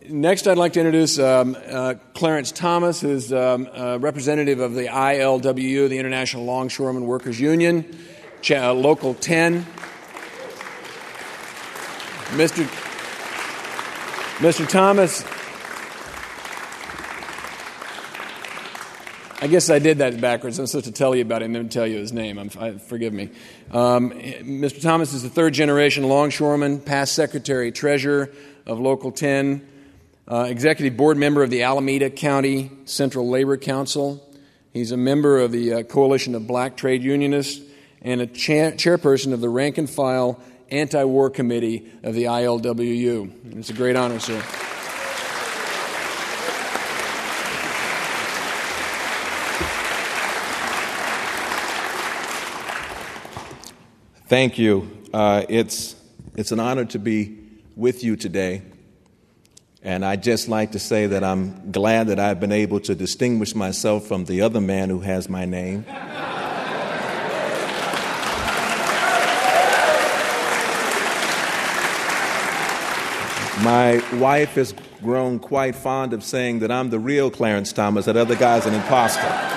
Next, I'd like to introduce Clarence Thomas, who's a representative of the ILWU, the International Longshoremen Workers Union, Local 10. Mr. Thomas, I guess I did that backwards. I'm supposed to tell you about him and then tell you his name. Forgive me. Mr. Thomas is the third-generation longshoreman, past secretary treasurer of Local 10, executive board member of the Alameda County Central Labor Council. He's a member of the Coalition of Black Trade Unionists and a chairperson of the rank-and-file Anti-War Committee of the ILWU. And it's a great honor, sir. Thank you. It's an honor to be with you today. And I'd just like to say that I'm glad that I've been able to distinguish myself from the other man who has my name. My wife has grown quite fond of saying that I'm the real Clarence Thomas, that other guy's an imposter.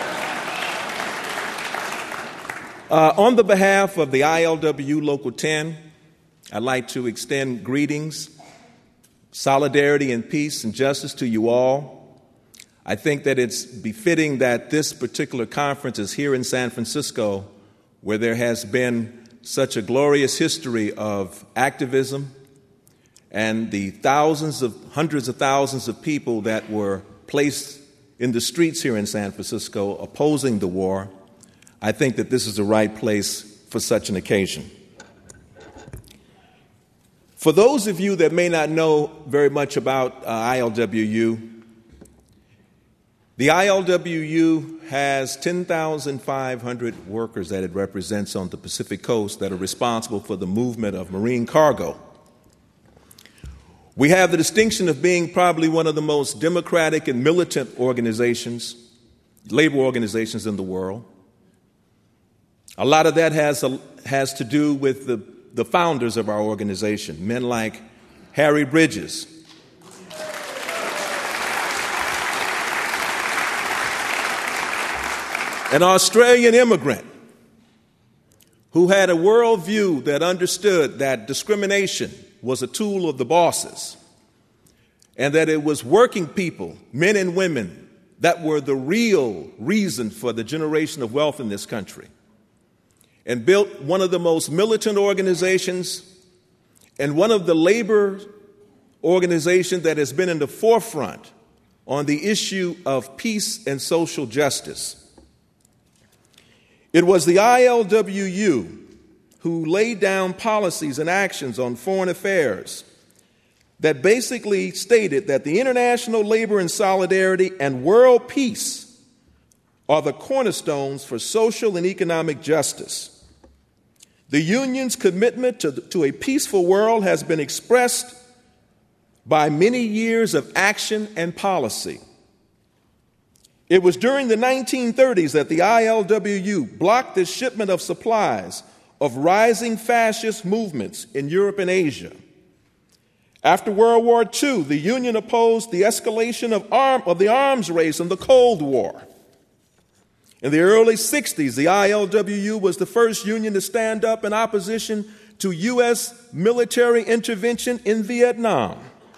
On the behalf of the ILWU Local 10, I'd like to extend greetings, solidarity, and peace and justice to you all. I think that it's befitting that this particular conference is here in San Francisco, where there has been such a glorious history of activism and the hundreds of thousands of people that were placed in the streets here in San Francisco opposing the war. I think that this is the right place for such an occasion. For those of you that may not know very much about ILWU, the ILWU has 10,500 workers that it represents on the Pacific Coast that are responsible for the movement of marine cargo. We have the distinction of being probably one of the most democratic and militant organizations, labor organizations in the world. A lot of that has to do with the founders of our organization, men like Harry Bridges, an Australian immigrant who had a worldview that understood that discrimination was a tool of the bosses and that it was working people, men and women, that were the real reason for the generation of wealth in this country, and built one of the most militant organizations and one of the labor organizations that has been in the forefront on the issue of peace and social justice. It was the ILWU who laid down policies and actions on foreign affairs that basically stated that the international labor and solidarity and world peace are the cornerstones for social and economic justice. The union's commitment to a peaceful world has been expressed by many years of action and policy. It was during the 1930s that the ILWU blocked the shipment of supplies of rising fascist movements in Europe and Asia. After World War II, the Union opposed the escalation of the arms race in the Cold War. In the early 60s, the ILWU was the first union to stand up in opposition to U.S. military intervention in Vietnam.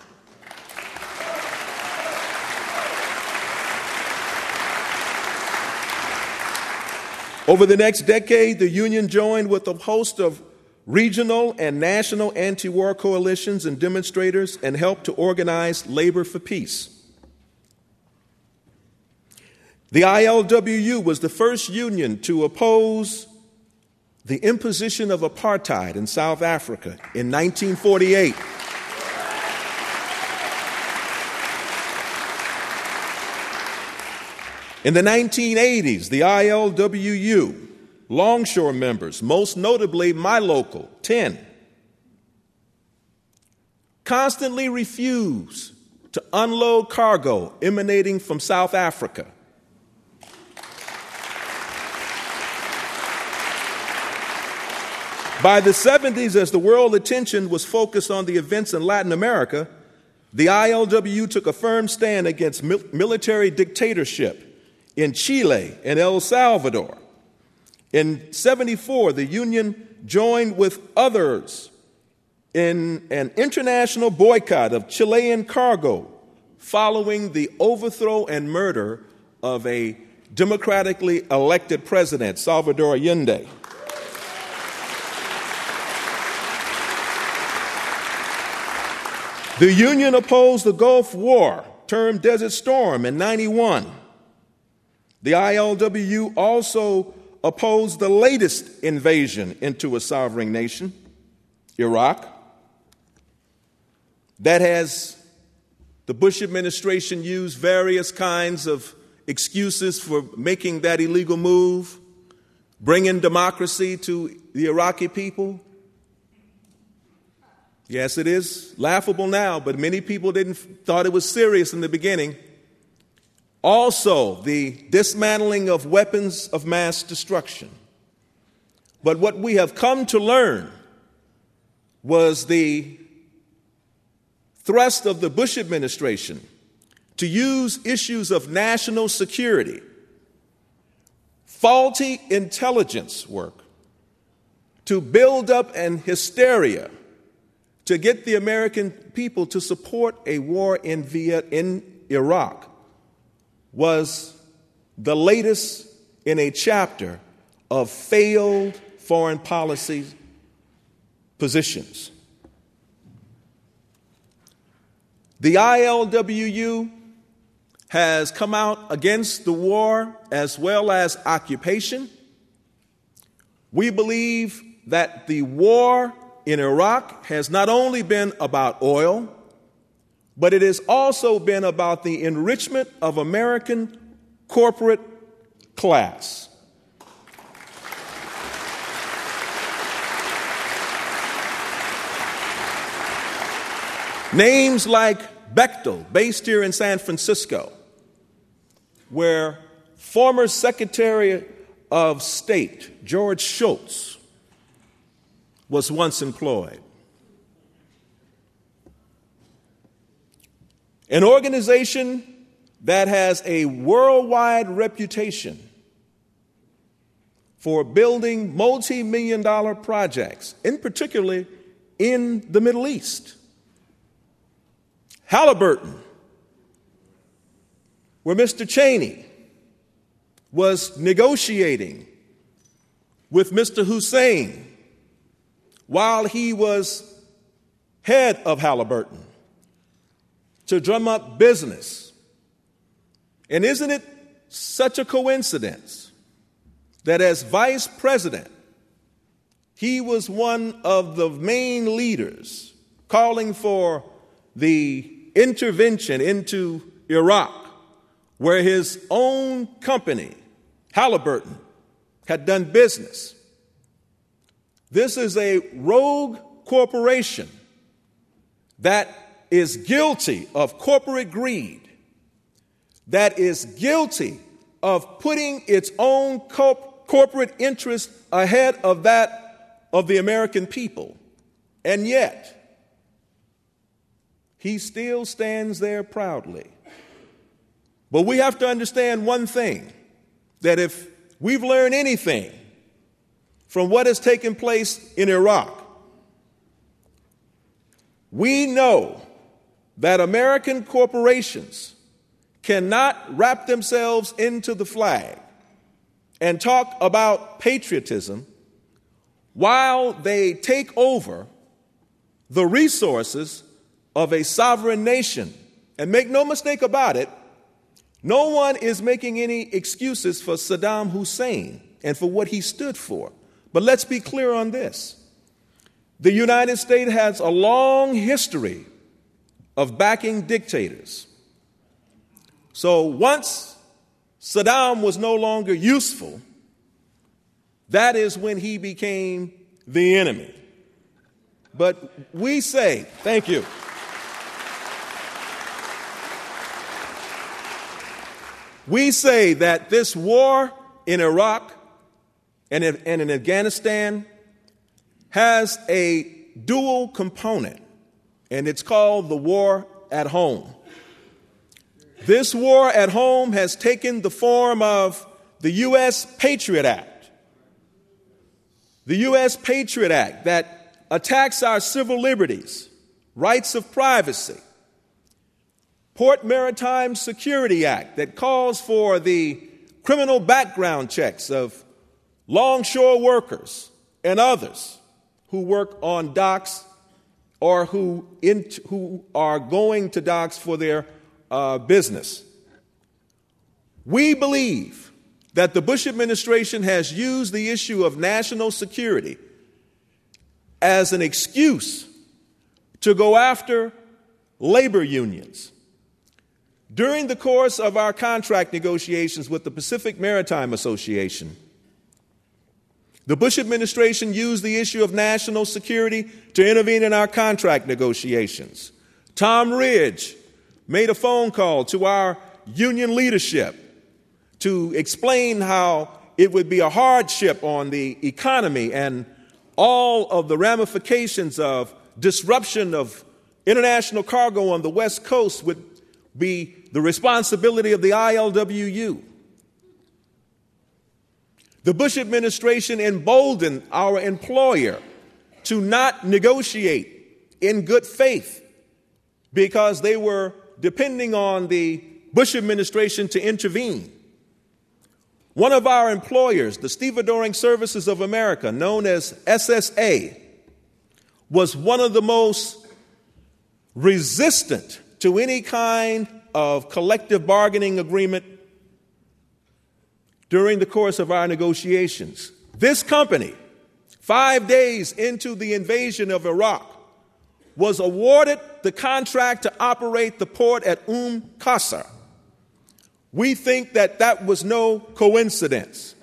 Over the next decade, the union joined with a host of regional and national anti-war coalitions and demonstrators and helped to organize labor for peace. The ILWU was the first union to oppose the imposition of apartheid in South Africa in 1948. In the 1980s, the ILWU longshore members, most notably my local, 10, constantly refused to unload cargo emanating from South Africa. By the 70s, as the world attention was focused on the events in Latin America, The ILWU took a firm stand against military dictatorship in Chile and El Salvador. In 1974, the Union joined with others in an international boycott of Chilean cargo following the overthrow and murder of a democratically elected president, Salvador Allende. The Union opposed the Gulf War, termed Desert Storm, in 1991. The ILWU also opposed the latest invasion into a sovereign nation, Iraq. That has the Bush administration used various kinds of excuses for making that illegal move, bringing democracy to the Iraqi people. Yes, it is laughable now, but many people thought it was serious in the beginning. Also, the dismantling of weapons of mass destruction. But what we have come to learn was the thrust of the Bush administration to use issues of national security, faulty intelligence work, to build up an hysteria to get the American people to support a war in Iraq was the latest in a chapter of failed foreign policy positions. The ILWU has come out against the war as well as occupation. We believe that the war in Iraq has not only been about oil, but it has also been about the enrichment of American corporate class. Names like Bechtel, based here in San Francisco, where former Secretary of State George Shultz was once employed. An organization that has a worldwide reputation for building multi-million-dollar projects, in particular in the Middle East. Halliburton, where Mr. Cheney was negotiating with Mr. Hussein while he was head of Halliburton to drum up business. And isn't it such a coincidence that as vice president, he was one of the main leaders calling for the intervention into Iraq, where his own company, Halliburton, had done business. This is a rogue corporation that is guilty of corporate greed, that is guilty of putting its own corporate interest ahead of that of the American people. And yet, he still stands there proudly. But we have to understand one thing, that if we've learned anything from what has taken place in Iraq, we know that American corporations cannot wrap themselves into the flag and talk about patriotism while they take over the resources of a sovereign nation. And make no mistake about it, no one is making any excuses for Saddam Hussein and for what he stood for. But let's be clear on this. The United States has a long history of backing dictators. So once Saddam was no longer useful, that is when he became the enemy. But we say, thank you. We say that this war in Iraq and in Afghanistan has a dual component, and it's called the war at home. This war at home has taken the form of the U.S. Patriot Act. The U.S. Patriot Act that attacks our civil liberties, rights of privacy. Port Maritime Security Act that calls for the criminal background checks of longshore workers and others who work on docks or who are going to docks for their business. We believe that the Bush administration has used the issue of national security as an excuse to go after labor unions. During the course of our contract negotiations with the Pacific Maritime Association, the Bush administration used the issue of national security to intervene in our contract negotiations. Tom Ridge made a phone call to our union leadership to explain how it would be a hardship on the economy and all of the ramifications of disruption of international cargo on the West Coast would be the responsibility of the ILWU. The Bush administration emboldened our employer to not negotiate in good faith because they were depending on the Bush administration to intervene. One of our employers, the Stevedoring Services of America, known as SSA, was one of the most resistant to any kind of collective bargaining agreement during the course of our negotiations. This company, 5 days into the invasion of Iraq, was awarded the contract to operate the port at Qasr. We think that that was no coincidence.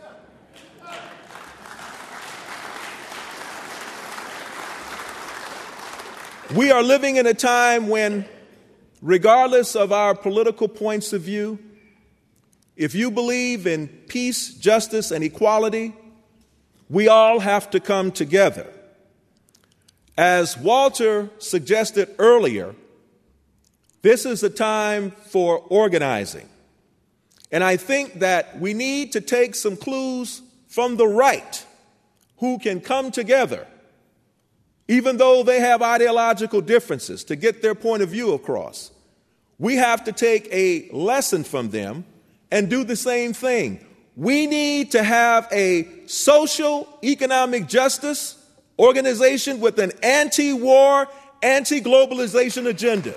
We are living in a time when, regardless of our political points of view, if you believe in peace, justice, and equality, we all have to come together. As Walter suggested earlier, this is a time for organizing. And I think that we need to take some clues from the right who can come together, even though they have ideological differences, to get their point of view across. We have to take a lesson from them and do the same thing. We need to have a social economic justice organization with an anti-war, anti-globalization agenda.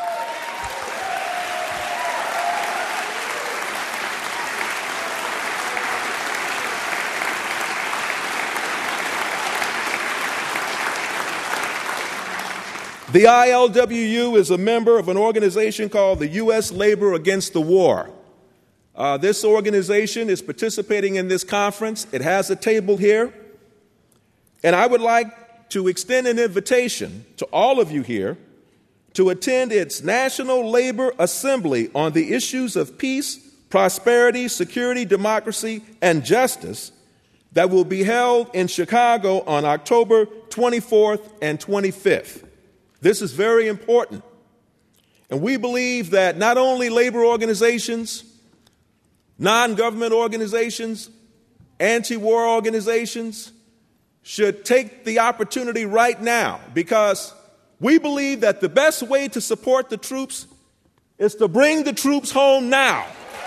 The ILWU is a member of an organization called the U.S. Labor Against the War. This organization is participating in this conference. It has a table here. And I would like to extend an invitation to all of you here to attend its National Labor Assembly on the issues of peace, prosperity, security, democracy, and justice that will be held in Chicago on October 24th and 25th. This is very important. And we believe that not only labor organizations, non-government organizations, anti-war organizations should take the opportunity right now, because we believe that the best way to support the troops is to bring the troops home now.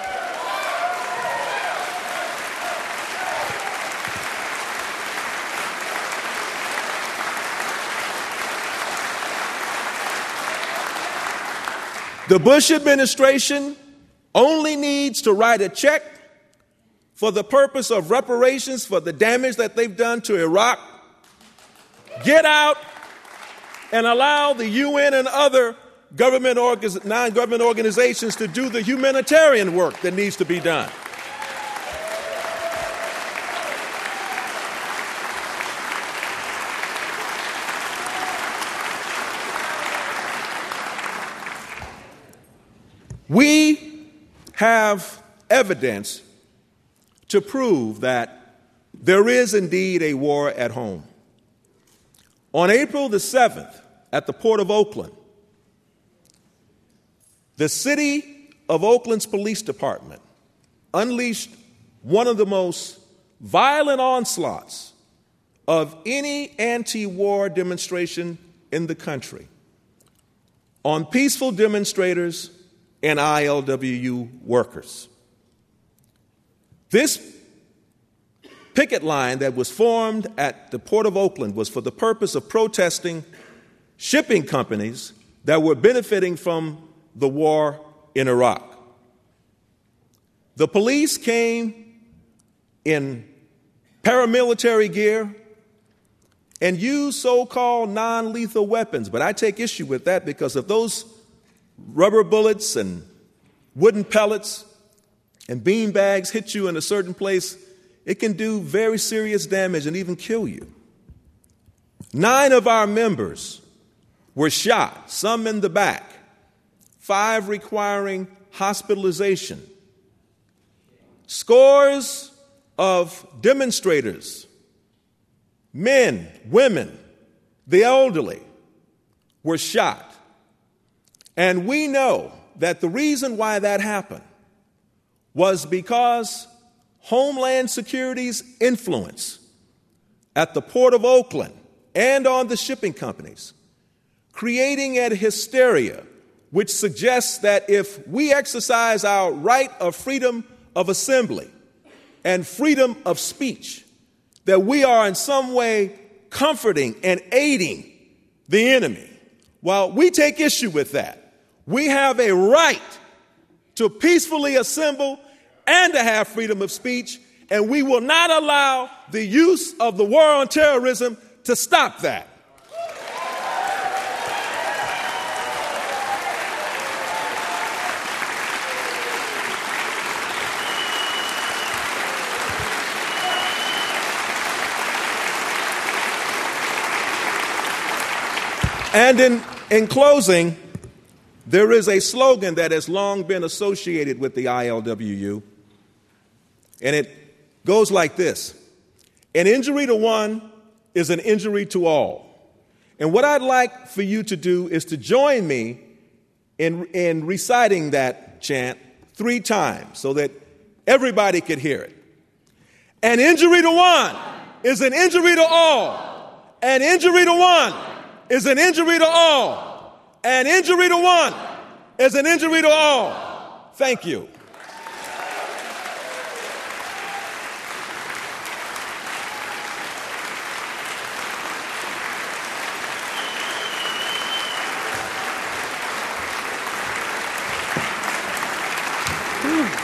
The Bush administration only needs to write a check for the purpose of reparations for the damage that they've done to Iraq. Get out and allow the UN and other non-government organizations to do the humanitarian work that needs to be done. We have evidence to prove that there is indeed a war at home. On April the 7th, at the Port of Oakland, The city of Oakland's police department unleashed one of the most violent onslaughts of any anti-war demonstration in the country on peaceful demonstrators and ILWU workers. This picket line that was formed at the Port of Oakland was for the purpose of protesting shipping companies that were benefiting from the war in Iraq. The police came in paramilitary gear and used so-called non-lethal weapons, but I take issue with that because if those rubber bullets and wooden pellets and bean bags hit you in a certain place, it can do very serious damage and even kill you. 9 of our members were shot, some in the back, 5 requiring hospitalization. Scores of demonstrators, men, women, the elderly, were shot. And we know that the reason why that happened was because Homeland Security's influence at the Port of Oakland and on the shipping companies, creating a hysteria which suggests that if we exercise our right of freedom of assembly and freedom of speech, that we are in some way comforting and aiding the enemy. Well, we take issue with that. We have a right to peacefully assemble and to have freedom of speech, and we will not allow the use of the war on terrorism to stop that. And in closing, there is a slogan that has long been associated with the ILWU, and it goes like this: an injury to one is an injury to all. And what I'd like for you to do is to join me in reciting that chant 3 times so that everybody could hear it. An injury to one is an injury to all. An injury to one is an injury to all. An injury to one is an injury to all. Thank you. Whew.